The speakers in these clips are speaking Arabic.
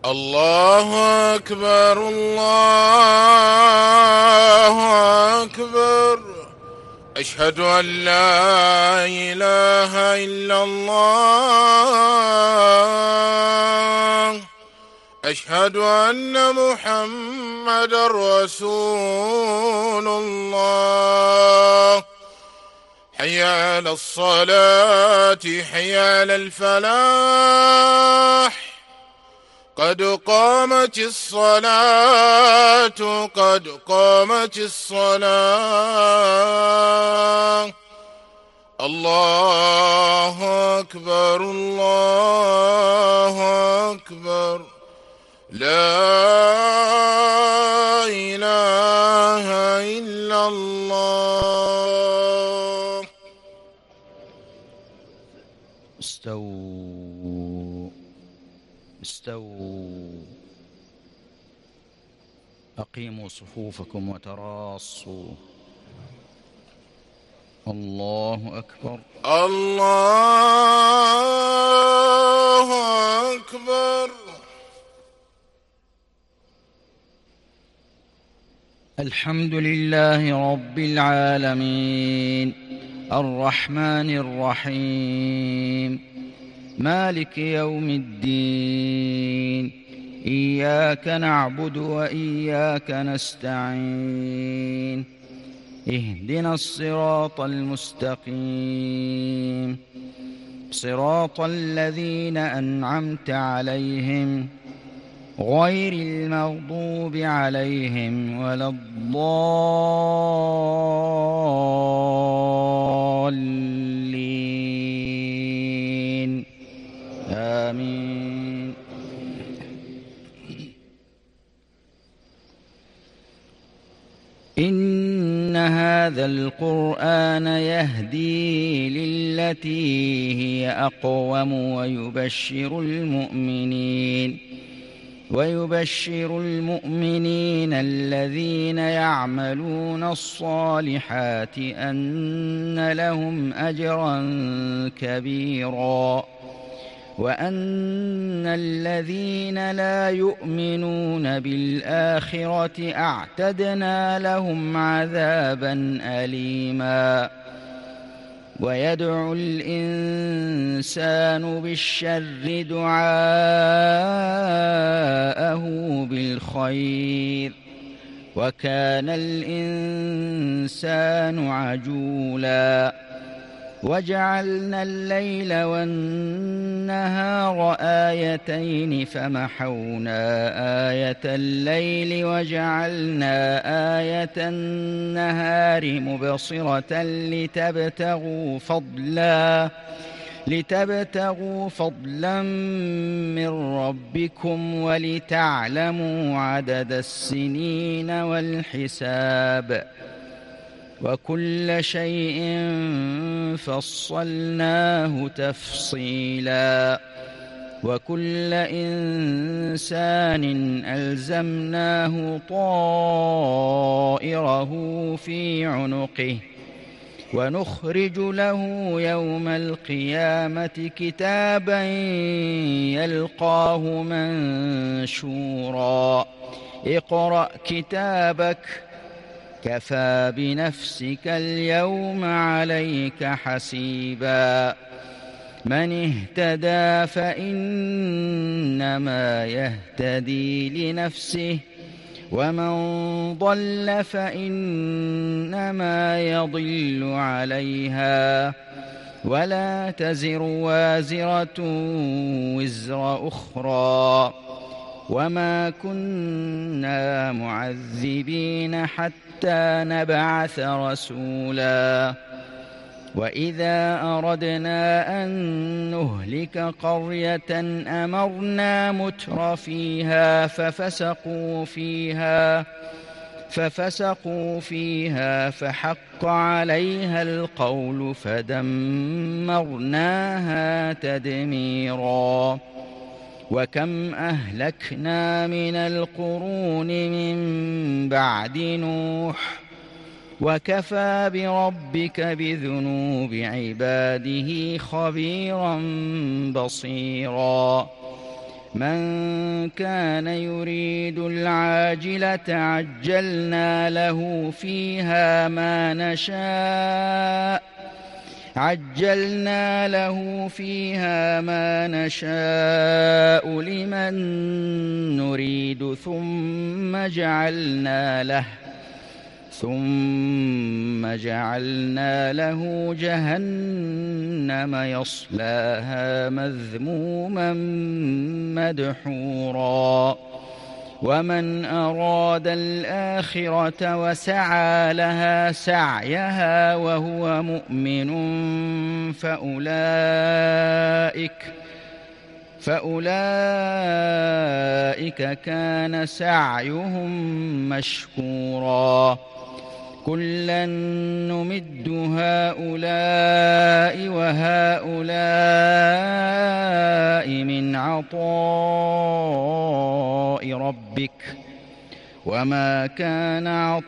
الله أكبر الله أكبر. أشهد أن لا إله إلا الله. أشهد أن محمدًا رسول الله. حي على الصلاة حي على الفلاح. قد قامت الصلاة قد قامت الصلاة. الله أكبر الله أكبر. لا إله إلا الله. استووا استووا. أقيموا صفوفكم وتراصوا. الله أكبر الله أكبر. الحمد لله رب العالمين الرحمن الرحيم مالك يوم الدين. إياك نعبد وإياك نستعين. اهدنا الصراط المستقيم صراط الذين أنعمت عليهم غير المغضوب عليهم ولا الضالين. آمين. إن هذا القرآن يهدي للتي هي أقوم ويبشر المؤمنين الذين يعملون الصالحات أن لهم أجرا كبيرا وأن الذين لا يؤمنون بالآخرة أعتدنا لهم عذابا أليما. ويدعو الإنسان بالشر دعاءه بالخير وكان الإنسان عجولا. وجعلنا الليل والنهار آيتين فمحونا آية الليل وجعلنا آية النهار مبصرة لتبتغوا فضلا من ربكم ولتعلموا عدد السنين والحساب وكل شيء فصلناه تفصيلا. وكل إنسان ألزمناه طائره في عنقه ونخرج له يوم القيامة كتابا يلقاه منشورا. اقرأ كتابك كفى بنفسك اليوم عليك حسيبا. من اهتدى فإنما يهتدي لنفسه ومن ضل فإنما يضل عليها ولا تزر وازرة وزر أخرى وما كنا معذبين حتى نبعث رسولا. وإذا أردنا أن نهلك قرية أمرنا متر فيها ففسقوا فيها فحق عليها القول فدمرناها تدميرا. وكم أهلكنا من القرون من بعد نوح وكفى بربك بذنوب عباده خبيرا بصيرا. من كان يريد العاجلة عجلنا له فيها ما نشاء لمن نريد ثم جعلنا له جهنم يصلاها مذموما مدحورا ومن أراد الآخرة وسعى لها سعيها وهو مؤمن فأولئك كان سعيهم مشكورا كلا نمد هؤلاء وهؤلاء من عطاء ربك وما كان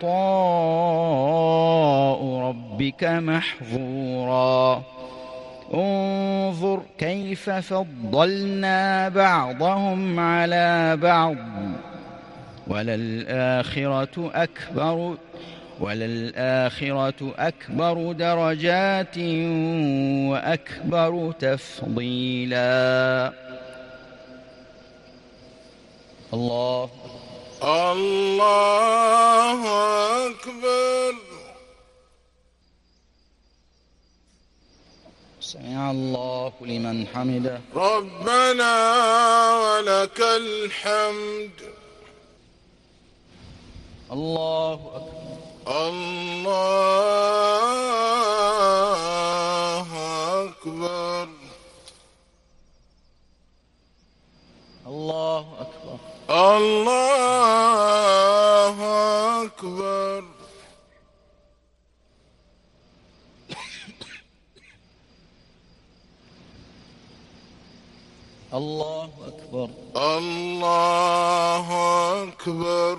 عطاء ربك محظورا انظر كيف فضلنا بعضهم على بعض وللآخرة أكبر درجات وأكبر تفضيلا. الله أكبر. سمع الله لمن حمده. ربنا ولك الحمد. الله أكبر. الله أكبر. الله أكبر. الله أكبر. الله أكبر. الله أكبر.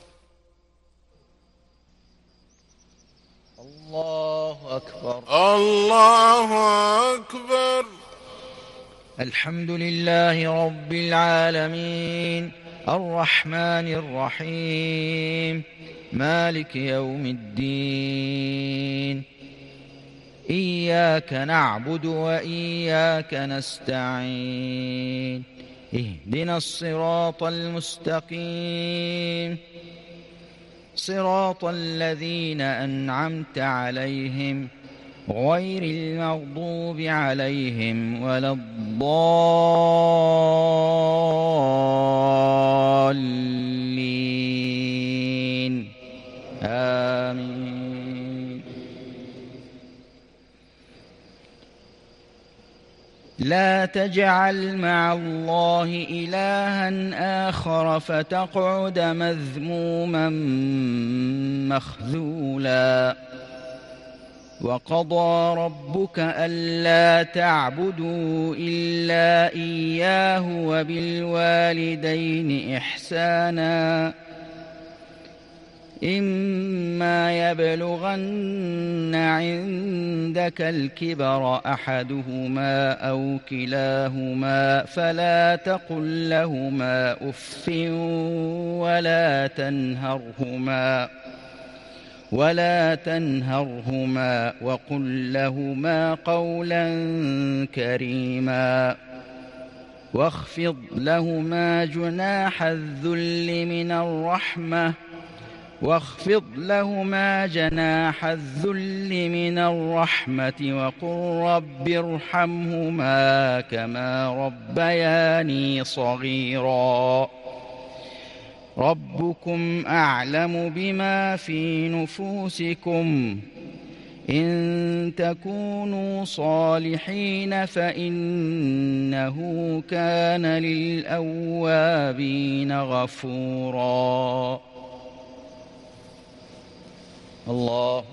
الله أكبر. الله أكبر. الحمد لله رب العالمين الرحمن الرحيم مالك يوم الدين إياك نعبد وإياك نستعين اهدنا الصراط المستقيم صراط الذين أنعمت عليهم غير المغضوب عليهم ولا الضالين آمين. لا تجعل مع الله إلها آخر فتقعد مذموما مخذولا. وقضى ربك ألا تعبدوا إلا إياه وبالوالدين إحسانا إما يبلغن عندك الكبر أحدهما أو كلاهما فلا تقل لهما أف ولا تنهرهما وقل لهما قولا كريما واخفض لهما جناح الذل من الرحمة وقل رب ارحمهما كما ربياني صغيرا. ربكم أعلم بما في نفوسكم إن تكونوا صالحين فإنه كان للأوابين غفورا. الله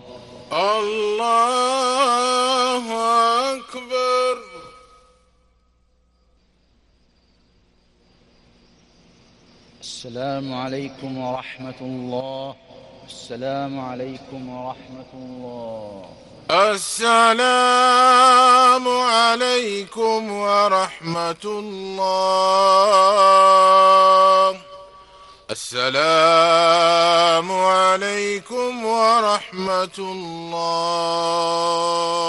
أكبر. السلام عليكم ورحمة الله. السلام عليكم ورحمة الله. السلام عليكم ورحمة الله. السلام عليكم ورحمة الله.